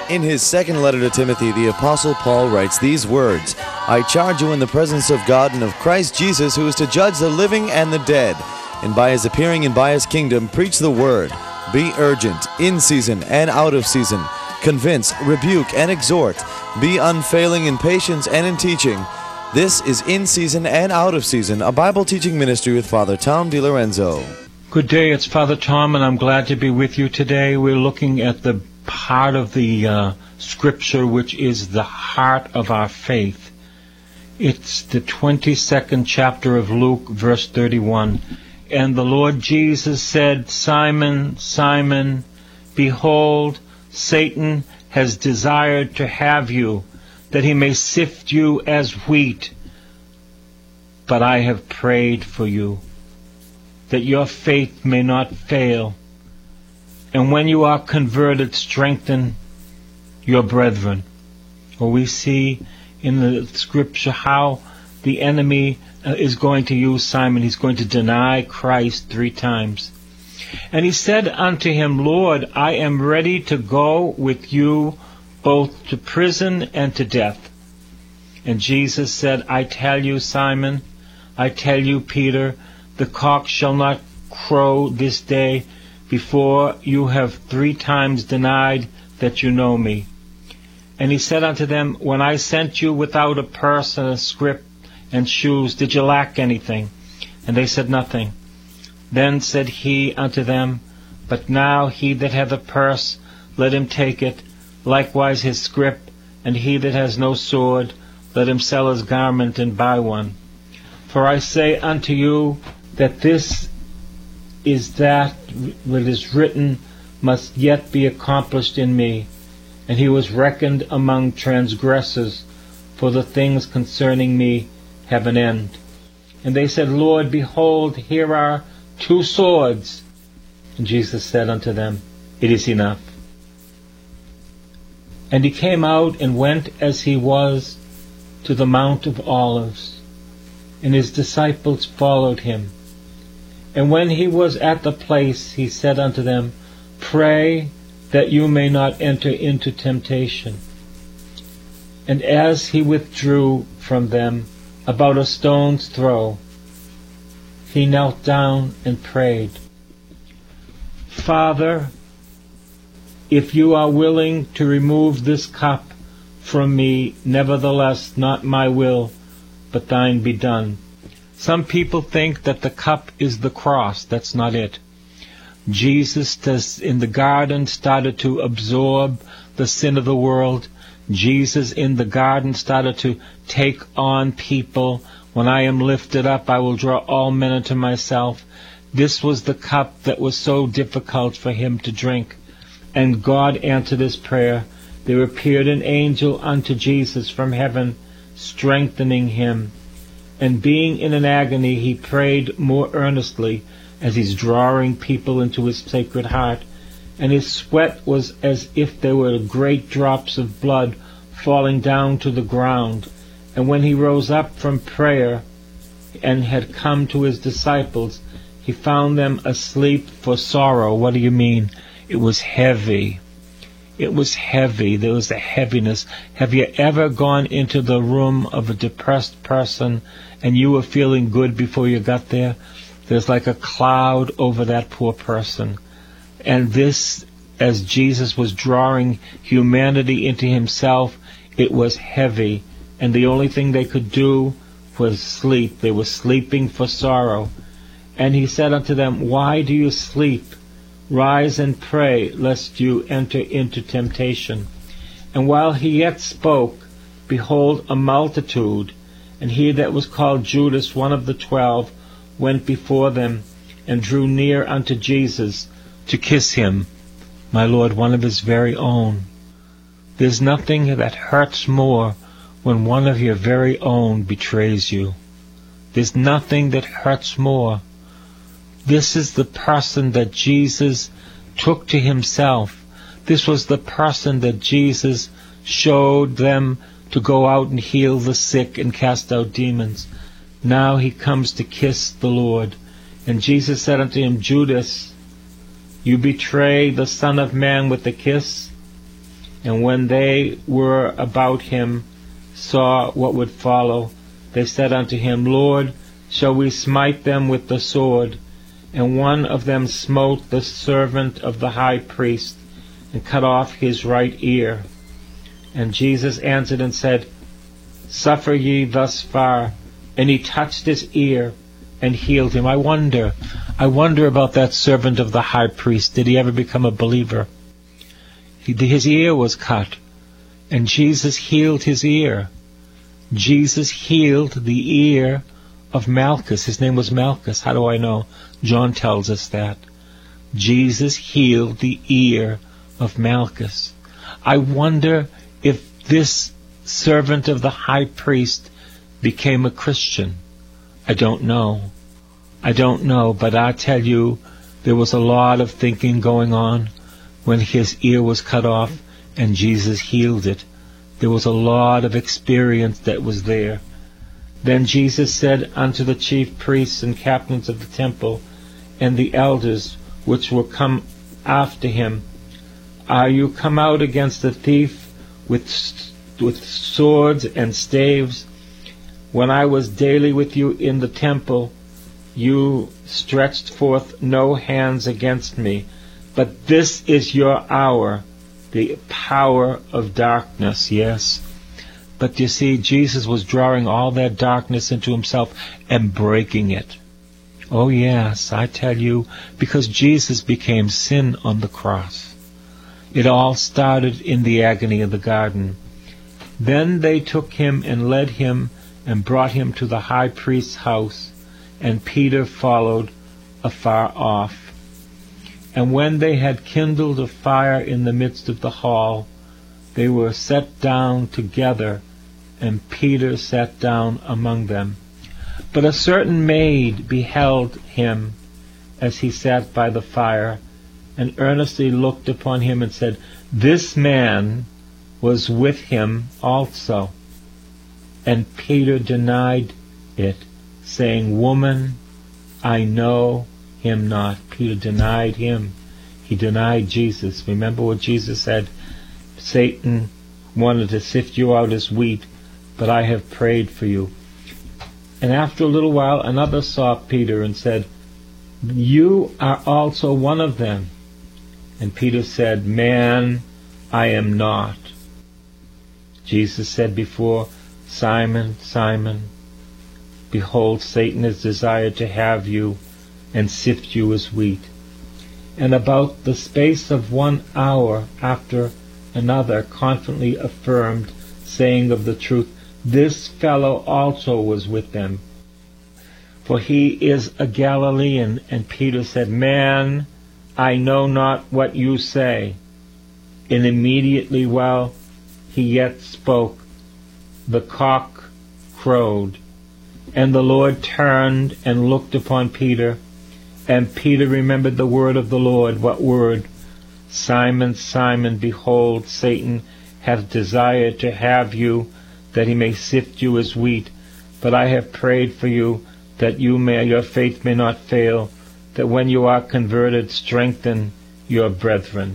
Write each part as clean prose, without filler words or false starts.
In his second letter to Timothy, the Apostle Paul writes these words, "I charge you in the presence of God and of Christ Jesus, who is to judge the living and the dead, and by his appearing and by his kingdom, preach the word. Be urgent, in season and out of season. Convince, rebuke, and exhort. Be unfailing in patience and in teaching." This is In Season and Out of Season, a Bible teaching ministry with Father Tom DiLorenzo. Good day, it's Father Tom, and I'm glad to be with you today. We're looking at the part of the Scripture which is the heart of our faith. It's the 22nd chapter of Luke, verse 31. "And the Lord Jesus said, Simon, Simon, behold, Satan has desired to have you, that he may sift you as wheat. But I have prayed for you, that your faith may not fail. And when you are converted, strengthen your brethren." Well, we see in the Scripture how the enemy is going to use Simon. He's going to deny Christ 3 times. "And he said unto him, Lord, I am ready to go with you both to prison and to death. And Jesus said, I tell you, Simon, I tell you, Peter, the cock shall not crow this day before you have 3 times denied that you know me. And he said unto them, When I sent you without a purse and a scrip and shoes, did you lack anything? And they said, Nothing. Then said he unto them, But now he that hath a purse, let him take it, likewise his scrip, and he that has no sword, let him sell his garment and buy one. For I say unto you that this is that what is written must yet be accomplished in me. And he was reckoned among transgressors, for the things concerning me have an end. And they said, Lord, behold, here are 2 swords. And Jesus said unto them, It is enough. And he came out and went as he was to the Mount of Olives, and his disciples followed him. And when he was at the place, he said unto them, Pray that you may not enter into temptation. And as he withdrew from them about a stone's throw, he knelt down and prayed, Father, if you are willing to remove this cup from me, nevertheless not my will, but thine be done. Some people think that the cup is the cross. That's not it. Jesus in the garden started to absorb the sin of the world. Jesus in the garden started to take on people. When I am lifted up, I will draw all men unto myself. This was the cup that was so difficult for him to drink. And God answered his prayer. There appeared an angel unto Jesus from heaven, strengthening him. And being in an agony, he prayed more earnestly, as he's drawing people into his sacred heart. And his sweat was as if there were great drops of blood falling down to the ground. And when he rose up from prayer and had come to his disciples, he found them asleep for sorrow. What do you mean? It was heavy. It was heavy. There was a heaviness. Have you ever gone into the room of a depressed person and you were feeling good before you got there? There's like a cloud over that poor person. And this, as Jesus was drawing humanity into himself, it was heavy. And the only thing they could do was sleep. They were sleeping for sorrow. And he said unto them, Why do you sleep? Rise and pray, lest you enter into temptation. And while he yet spoke, behold, a multitude, and he that was called Judas, one of the 12, went before them, and drew near unto Jesus to kiss him. My Lord, one of his very own. There's nothing that hurts more when one of your very own betrays you. There's nothing that hurts more. This is the person that Jesus took to himself. This was the person that Jesus showed them to go out and heal the sick and cast out demons. Now he comes to kiss the Lord. And Jesus said unto him, Judas, you betray the Son of Man with a kiss? And when they were about him, saw what would follow, they said unto him, Lord, shall we smite them with the sword? And one of them smote the servant of the high priest, and cut off his right ear. And Jesus answered and said, Suffer ye thus far. And he touched his ear and healed him. I wonder about that servant of the high priest. Did he ever become a believer? His ear was cut, and Jesus healed his ear. Jesus healed the ear of Malchus. His name was Malchus. How do I know? John tells us that. Jesus healed the ear of Malchus. I wonder if this servant of the high priest became a Christian. I don't know, but I tell you, there was a lot of thinking going on when his ear was cut off and Jesus healed it. There was a lot of experience that was there. Then Jesus said unto the chief priests and captains of the temple and the elders which were come after him, Are you come out against the thief with swords and staves? When I was daily with you in the temple, you stretched forth no hands against me. But this is your hour, the power of darkness, yes. But you see, Jesus was drawing all that darkness into himself and breaking it. Oh yes, I tell you, because Jesus became sin on the cross. It all started in the agony of the garden. Then they took him and led him and brought him to the high priest's house, and Peter followed afar off. And when they had kindled a fire in the midst of the hall, they were set down together, and Peter sat down among them. But a certain maid beheld him as he sat by the fire, and earnestly looked upon him and said, This man was with him also. And Peter denied it, saying, Woman, I know him not. Peter denied him. He denied Jesus. Remember what Jesus said? Satan wanted to sift you out as wheat, but I have prayed for you. And after a little while, another saw Peter and said, You are also one of them. And Peter said, Man, I am not. Jesus said before, Simon, Simon, behold, Satan has desired to have you and sift you as wheat. And about the space of 1 hour after another confidently affirmed, saying of the truth, This fellow also was with them, for he is a Galilean. And Peter said, Man, I know not what you say. And immediately while he yet spoke, the cock crowed. And the Lord turned and looked upon Peter. And Peter remembered the word of the Lord. What word? Simon, Simon, behold, Satan hath desired to have you, that he may sift you as wheat. But I have prayed for you, that your faith may not fail, that when you are converted, strengthen your brethren.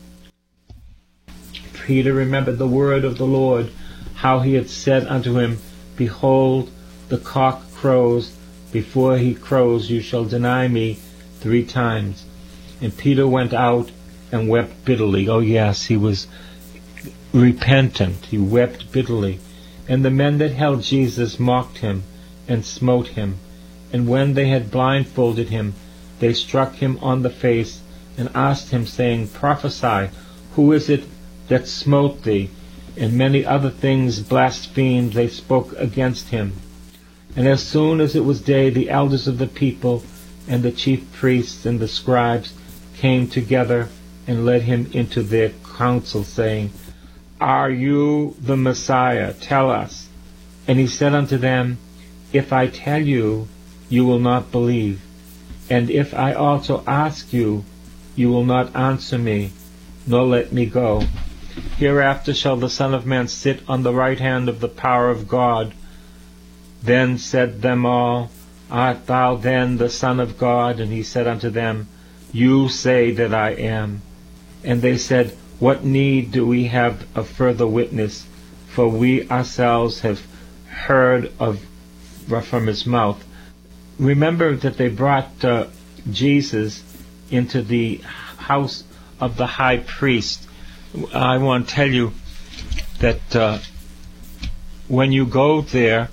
Peter remembered the word of the Lord, how he had said unto him, Behold, the cock crows. Before he crows, you shall deny me 3 times. And Peter went out and wept bitterly. Oh yes, he was repentant. He wept bitterly. And the men that held Jesus mocked him and smote him. And when they had blindfolded him, they struck him on the face and asked him, saying, Prophesy, who is it that smote thee? And many other things blasphemed they spoke against him. And as soon as it was day, the elders of the people and the chief priests and the scribes came together and led him into their council, saying, Are you the Messiah? Tell us. And he said unto them, If I tell you, you will not believe. And if I also ask you, you will not answer me, nor let me go. Hereafter shall the Son of Man sit on the right hand of the power of God. Then said them all, Art thou then the Son of God? And he said unto them, You say that I am. And they said, What need do we have of further witness? For we ourselves have heard from his mouth. Remember that they brought Jesus into the house of the high priest. I want to tell you that when you go there,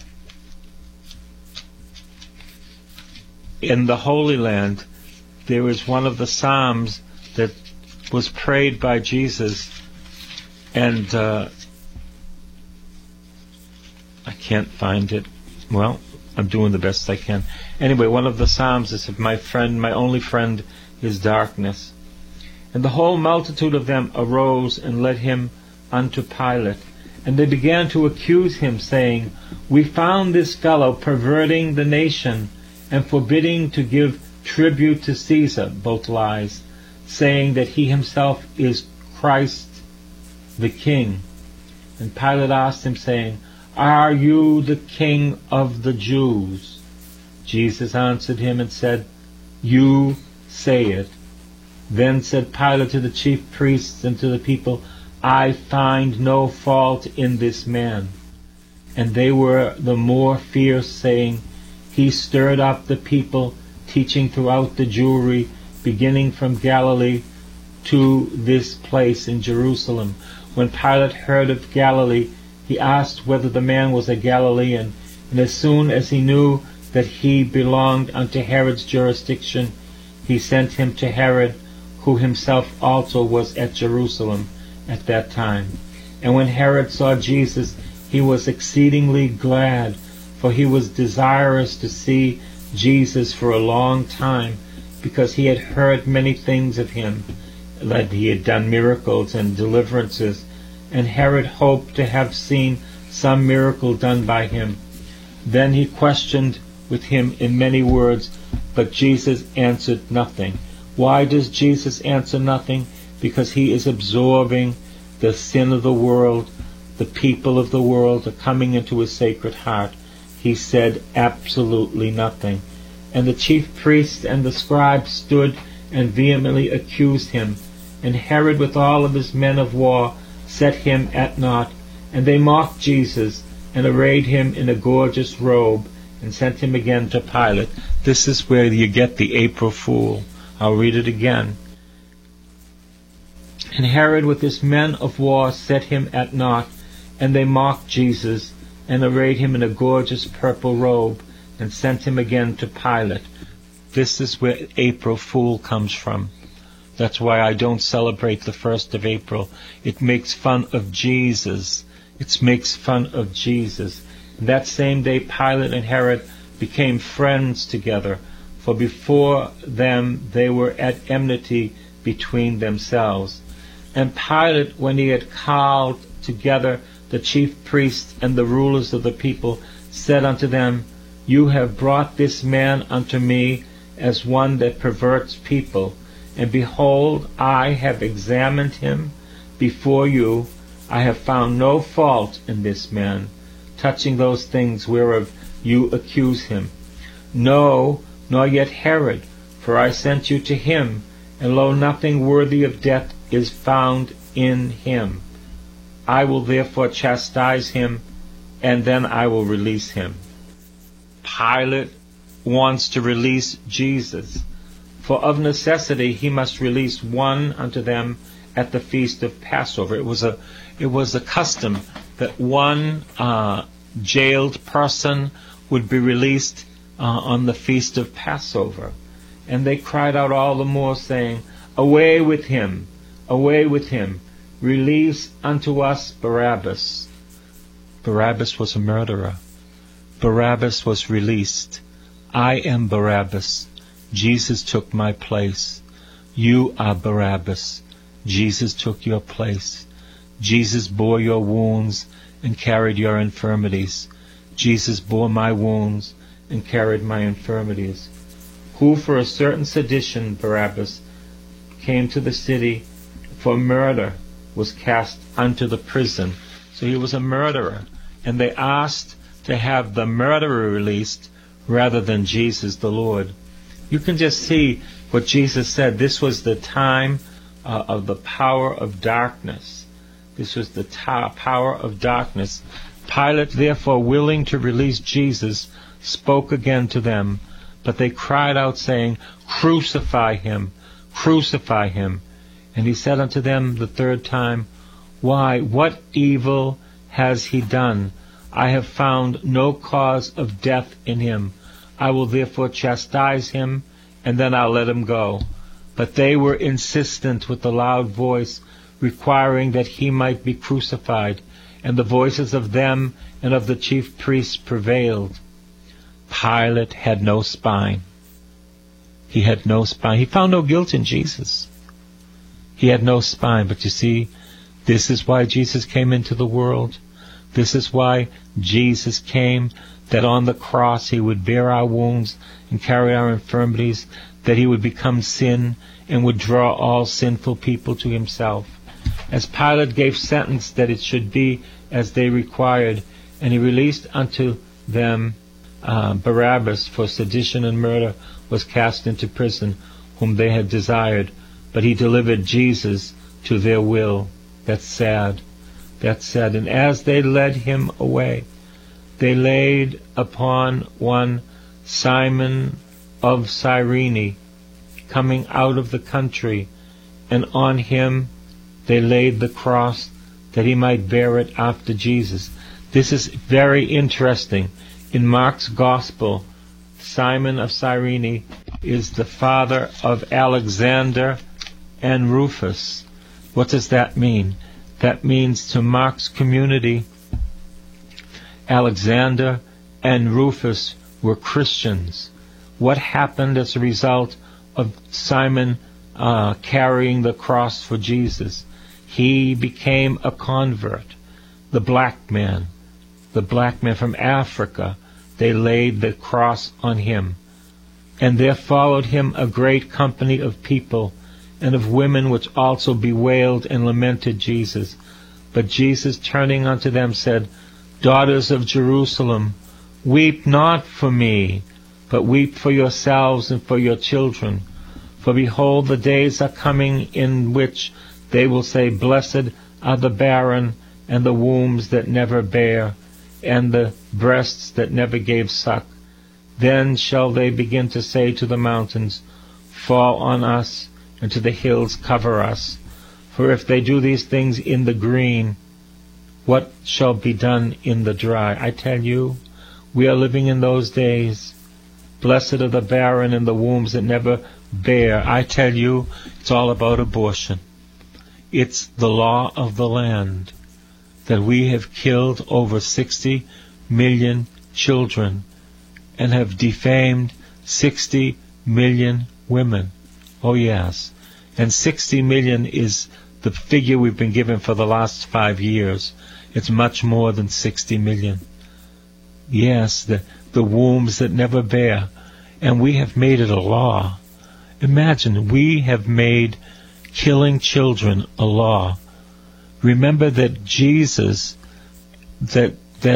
in the Holy Land, there is one of the Psalms that was prayed by Jesus, and I can't find it. Well, I'm doing the best I can. Anyway, one of the Psalms is, my only friend is darkness. And the whole multitude of them arose and led him unto Pilate. And they began to accuse him, saying, We found this fellow perverting the nation, and forbidding to give tribute to Caesar, both lies, saying that he himself is Christ the King. And Pilate asked him, saying, Are you the King of the Jews? Jesus answered him and said, You say it. Then said Pilate to the chief priests and to the people, I find no fault in this man. And they were the more fierce, saying, He stirred up the people, teaching throughout the Jewry, beginning from Galilee to this place in Jerusalem. When Pilate heard of Galilee, he asked whether the man was a Galilean. And as soon as he knew that he belonged unto Herod's jurisdiction, he sent him to Herod, who himself also was at Jerusalem at that time. And when Herod saw Jesus, he was exceedingly glad, for he was desirous to see Jesus for a long time, because he had heard many things of him, that he had done miracles and deliverances. And Herod hoped to have seen some miracle done by him. Then he questioned with him in many words, but Jesus answered nothing. Why does Jesus answer nothing? Because he is absorbing the sin of the world. The people of the world are coming into his sacred heart. He said absolutely nothing. And the chief priests and the scribes stood and vehemently accused him. And Herod with all of his men of war set him at naught. And they mocked Jesus, and arrayed him in a gorgeous robe, and sent him again to Pilate. This is where you get the April Fool. I'll read it again. And Herod with his men of war set him at naught, and they mocked Jesus, and arrayed him in a gorgeous purple robe, and sent him again to Pilate. This is where April Fool comes from. That's why I don't celebrate the 1st of April. It makes fun of Jesus. It makes fun of Jesus. And that same day Pilate and Herod became friends together, for before them they were at enmity between themselves. And Pilate, when he had called together the chief priests and the rulers of the people, said unto them, You have brought this man unto me as one that perverts people. And behold, I have examined him before you. I have found no fault in this man, touching those things whereof you accuse him. No, nor yet Herod, for I sent you to him, and lo, nothing worthy of death is found in him. I will therefore chastise him, and then I will release him. Pilate wants to release Jesus, for of necessity he must release one unto them at the feast of Passover. It was a custom that one jailed person would be released on the feast of Passover. And they cried out all the more, saying, Away with him! Away with him! Release unto us Barabbas. Barabbas was a murderer. Barabbas was released. I am Barabbas. Jesus took my place. You are Barabbas. Jesus took your place. Jesus bore your wounds and carried your infirmities. Jesus bore my wounds and carried my infirmities. Who for a certain sedition, Barabbas, came to the city for murder, was cast unto the prison. So he was a murderer. And they asked to have the murderer released rather than Jesus the Lord. You can just see what Jesus said. This was the time of the power of darkness. This was the power of darkness. Pilate, therefore, willing to release Jesus, spoke again to them, but they cried out, saying, Crucify him! Crucify him! And he said unto them the third time, Why, what evil has he done? I have found no cause of death in him. I will therefore chastise him, and then I'll let him go. But they were insistent with a loud voice, requiring that he might be crucified, and the voices of them and of the chief priests prevailed. Pilate had no spine. He had no spine. He found no guilt in Jesus. He had no spine. But you see, this is why Jesus came into the world. This is why Jesus came, that on the cross he would bear our wounds and carry our infirmities, that he would become sin and would draw all sinful people to himself. As Pilate gave sentence that it should be as they required, and he released unto them Barabbas for sedition and murder, was cast into prison, whom they had desired, but he delivered Jesus to their will. That's sad. That's sad. And as they led him away, they laid upon one Simon of Cyrene, coming out of the country, and on him they laid the cross, that he might bear it after Jesus. This is very interesting. In Mark's Gospel, Simon of Cyrene is the father of Alexander and Rufus. What does that mean? That means, to Mark's community, Alexander and Rufus were Christians. What happened as a result of Simon carrying the cross for Jesus? He became a convert. The black man from Africa, they laid the cross on him. And there followed him a great company of people, and of women which also bewailed and lamented Jesus. But Jesus, turning unto them, said, Daughters of Jerusalem, weep not for me, but weep for yourselves and for your children. For behold, the days are coming in which they will say, Blessed are the barren, and the wombs that never bare, and the breasts that never gave suck. Then shall they begin to say to the mountains, Fall on us, and to the hills cover us. For if they do these things in the green, what shall be done in the dry? I tell you, we are living in those days. Blessed are the barren and the wombs that never bear. I tell you, it's all about abortion. It's the law of the land that we have killed over 60 million children and have defamed 60 million women. Oh yes. And 60 million is the figure we've been given for the last 5 years. It's much more than 60 million. Yes, the wombs that never bear. And we have made it a law. Imagine, we have made killing children a law. Remember that Jesus, that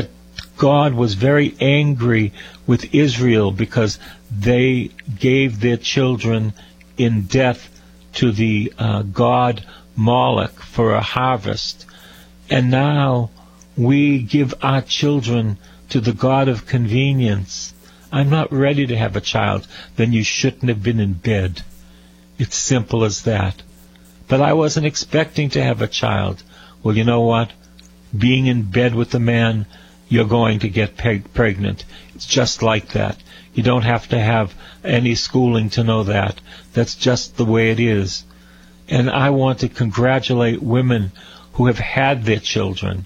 God was very angry with Israel because they gave their children in death to the god Moloch for a harvest. And now we give our children to the god of convenience. I'm not ready to have a child. Then you shouldn't have been in bed. It's simple as that. But I wasn't expecting to have a child. Well, you know what? Being in bed with a man, you're going to get pregnant. It's just like that. You don't have to have any schooling to know that. That's just the way it is. And I want to congratulate women who have had their children.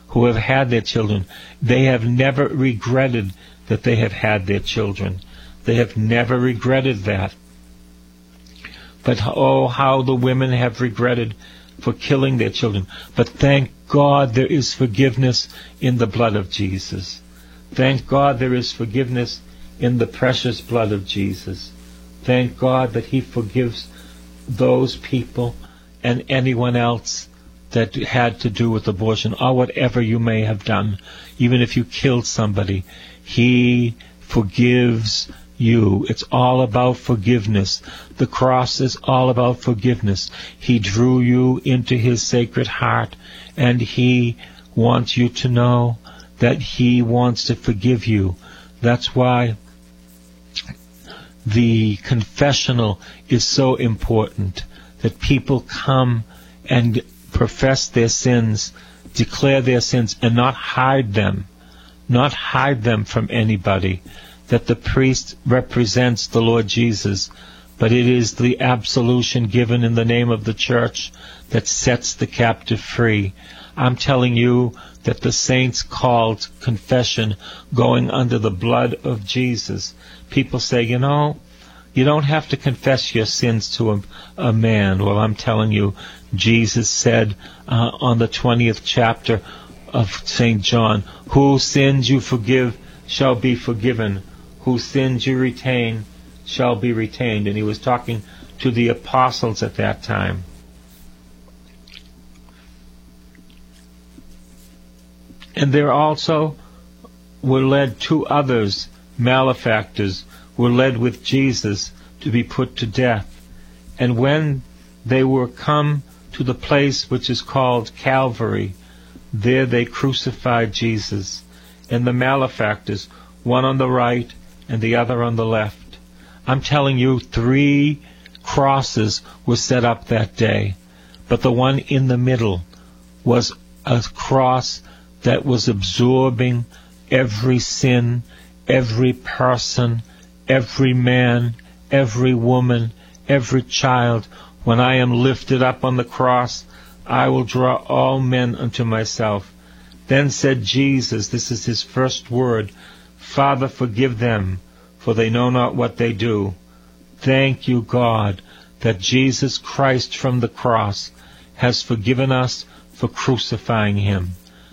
They have never regretted that they have had their children. They have never regretted that. But oh, how the women have regretted for killing their children. But thank God there is forgiveness in the blood of Jesus. Thank God there is forgiveness in the precious blood of Jesus. Thank God that He forgives those people and anyone else that had to do with abortion, or whatever you may have done. Even if you killed somebody, He forgives you. It's all about forgiveness. The cross is all about forgiveness. He drew you into His sacred heart, and He wants you to know that He wants to forgive you. That's why the confessional is so important, that people come and profess their sins, declare their sins, and not hide them from anybody, that the priest represents the Lord Jesus, but it is the absolution given in the name of the church that sets the captive free. I'm telling you that the saints called confession going under the blood of Jesus. People say, you don't have to confess your sins to a man. Well, I'm telling you, Jesus said on the 20th chapter of St. John, whose sins you forgive shall be forgiven. Whose sins you retain shall be retained. And He was talking to the apostles at that time. And there also were led two others, malefactors, were led with Jesus to be put to death. And when they were come to the place which is called Calvary, there they crucified Jesus, and the malefactors, one on the right and the other on the left. I'm telling you, 3 crosses were set up that day, but the one in the middle was a cross that was absorbing every sin, every person, every man, every woman, every child. When I am lifted up on the cross, I will draw all men unto myself. Then said Jesus, this is His first word, Father, forgive them, for they know not what they do. Thank you, God, that Jesus Christ from the cross has forgiven us for crucifying Him.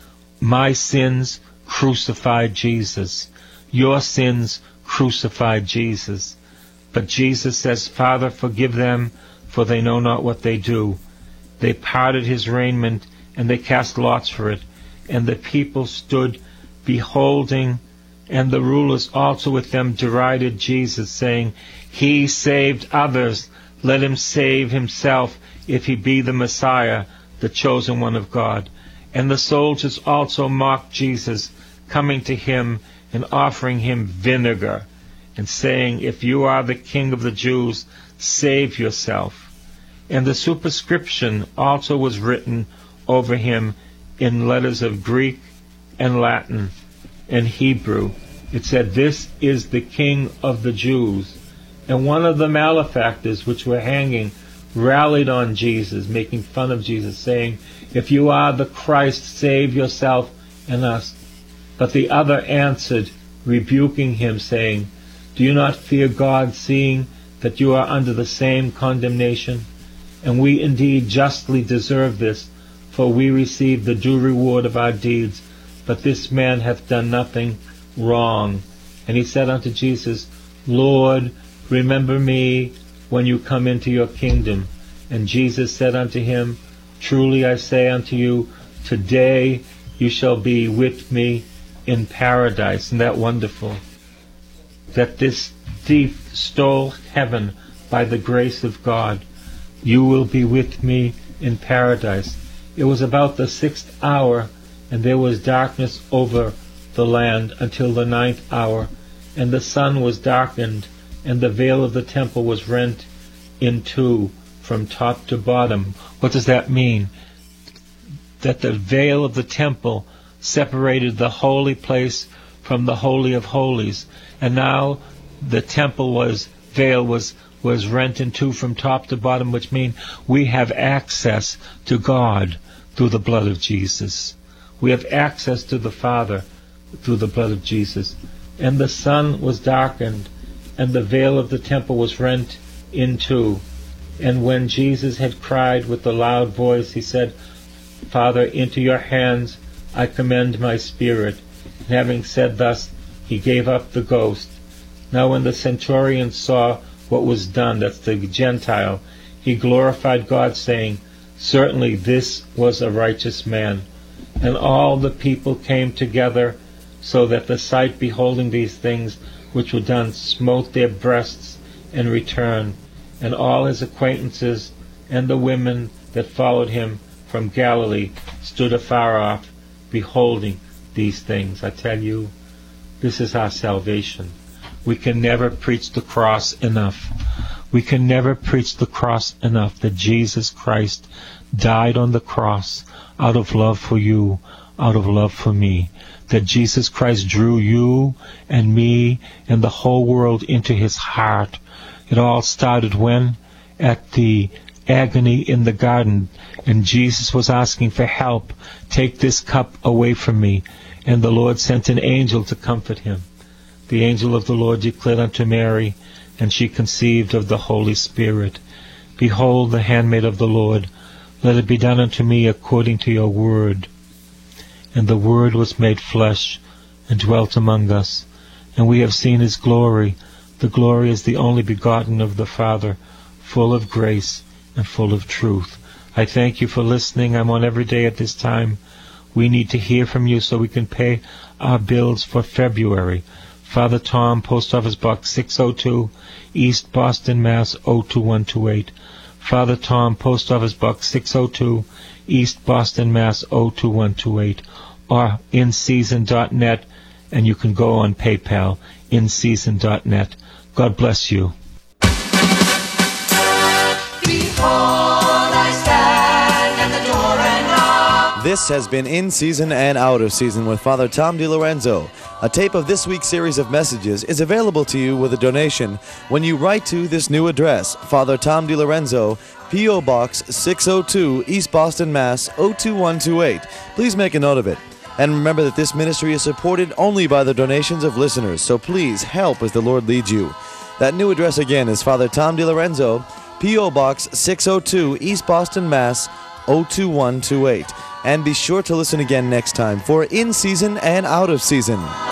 My sins crucified Jesus. Your sins crucified Jesus. But Jesus says, Father, forgive them, for they know not what they do. They parted His raiment, and they cast lots for it. And the people stood beholding, and the rulers also with them derided Jesus, saying, He saved others, let Him save Himself, if He be the Messiah, the chosen one of God. And the soldiers also mocked Jesus, coming to Him and offering Him vinegar, and saying, If you are the King of the Jews, save yourself. And the superscription also was written over Him in letters of Greek and Latin and Hebrew. It said, This is the King of the Jews. And one of the malefactors which were hanging rallied on Jesus, making fun of Jesus, saying, If you are the Christ, save yourself and us. But the other answered, rebuking him, saying, Do you not fear God, seeing that you are under the same condemnation? And we indeed justly deserve this, for we receive the due reward of our deeds. But this man hath done nothing wrong. And he said unto Jesus, Lord, remember me when you come into your kingdom. And Jesus said unto him, Truly I say unto you, today you shall be with me in paradise. Isn't that wonderful? That this thief stole heaven by the grace of God. You will be with me in paradise. It was about the 6th hour, and there was darkness over the land until the 9th hour, and the sun was darkened, and the veil of the temple was rent in two from top to bottom. What does that mean? That the veil of the temple separated the holy place from the Holy of Holies, and now the temple veil was rent in two from top to bottom, which means we have access to God through the blood of Jesus. We have access to the Father through the blood of Jesus. And the sun was darkened, and the veil of the temple was rent in two. And when Jesus had cried with a loud voice, he said, Father, into your hands I commend my spirit. And having said thus, he gave up the ghost. Now when the centurion saw what was done, that's the Gentile, he glorified God, saying, Certainly this was a righteous man. And all the people came together, so that the sight beholding these things which were done smote their breasts and returned. And all his acquaintances and the women that followed him from Galilee stood afar off, beholding these things. I tell you, this is our salvation. We can never preach the cross enough. We can never preach the cross enough, that Jesus Christ died on the cross out of love for you, out of love for me. That Jesus Christ drew you and me and the whole world into his heart. It all started when? At the agony in the garden, and Jesus was asking for help. Take this cup away from me. And the Lord sent an angel to comfort him. The angel of the Lord declared unto Mary, and she conceived of the Holy Spirit. Behold, the handmaid of the Lord, let it be done unto me according to your word. And the Word was made flesh, and dwelt among us. And we have seen his glory. The glory is the only begotten of the Father, full of grace and full of truth. I thank you for listening. I'm on every day at this time. We need to hear from you so we can pay our bills for February. Father Tom, Post Office Box 602, East Boston, Mass. 02128. Father Tom, Post Office Box 602, East Boston, Mass. 02128. Or inseason.net, and you can go on PayPal, inseason.net. God bless you. Behold, I stand at the door and knock. This has been In Season and Out of Season with Father Tom DiLorenzo. A tape of this week's series of messages is available to you with a donation when you write to this new address, Father Tom DiLorenzo, P.O. Box 602, East Boston, Mass. 02128. Please make a note of it. And remember that this ministry is supported only by the donations of listeners, so please help as the Lord leads you. That new address again is Father Tom DiLorenzo, P.O. Box 602, East Boston, Mass. 02128. And be sure to listen again next time for In Season and Out of Season.